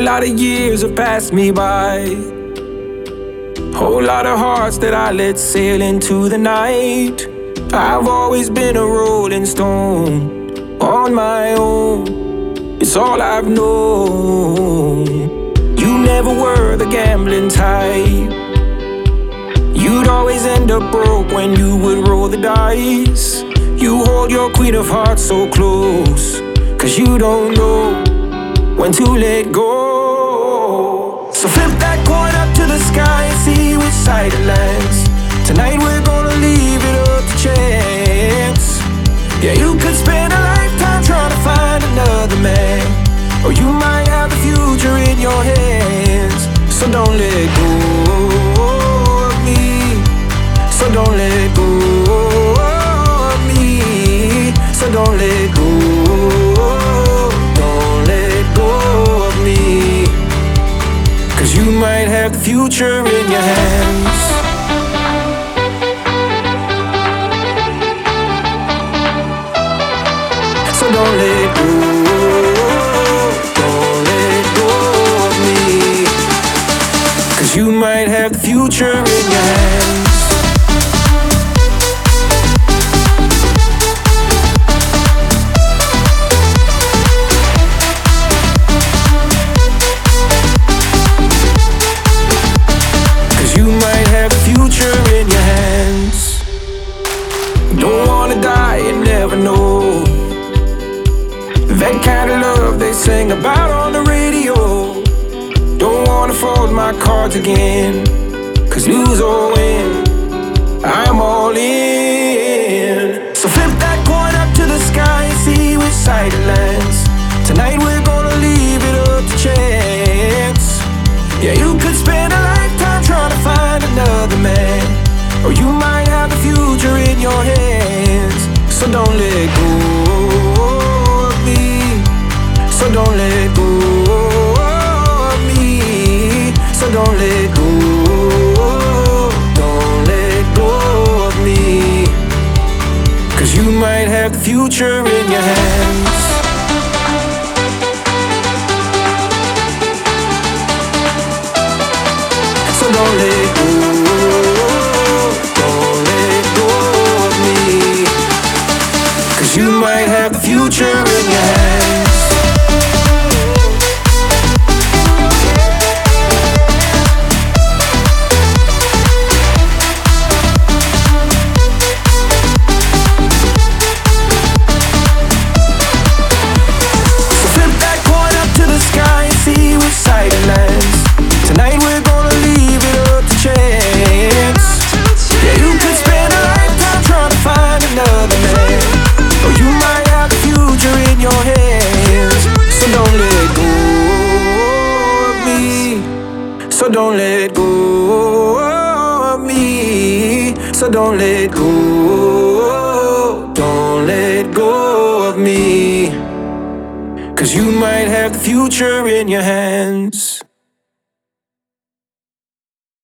lot of years have passed me by. Whole lot of hearts that I let sail into the night. I've always been a rolling stone on my own. It's all I've known. You never were the gambling type. You'd always end up broke when you would roll the dice. You hold your queen of hearts so close, 'cause you don't know when to let go. So flip that coin up to the sky and see which side it lands. Tonight we're gonna leave it up to chance. Yeah, you could spend a lifetime trying to find another man, or you might have the future in your hands. So don't let go of me. So don't let go of me. So don't let go. Don't let go of me. 'Cause you might have the future in your hands. So don't let go. Don't let go of me. 'Cause you might have the future in your hands. In your hands. Don't wanna die and never know. That kind of love they sing about on the radio. Don't wanna fold my cards again, 'cause lose or win, I'm all in. So flip that coin up to the sky and see which side it lands. Tonight we're gonna leave it up to chance. Yeah, you could spend a lifetime trying to find another man, or you might have the future in your hands. So don't let go of me. So don't let go of me. So don't let go. Don't let go of me. 'Cause you might have the future in your hands. So don't let go. You might have the future in your hands. So flip that coin up to the sky and see which side it lands. Tonight we're gonna leave it up to chance. Yeah, you could spend a lifetime trying to find another man, or you might have the future in your hands. So don't let go of me. So don't let go of me. So don't let go. Don't let go of me. 'Cause you might have the future in your hands.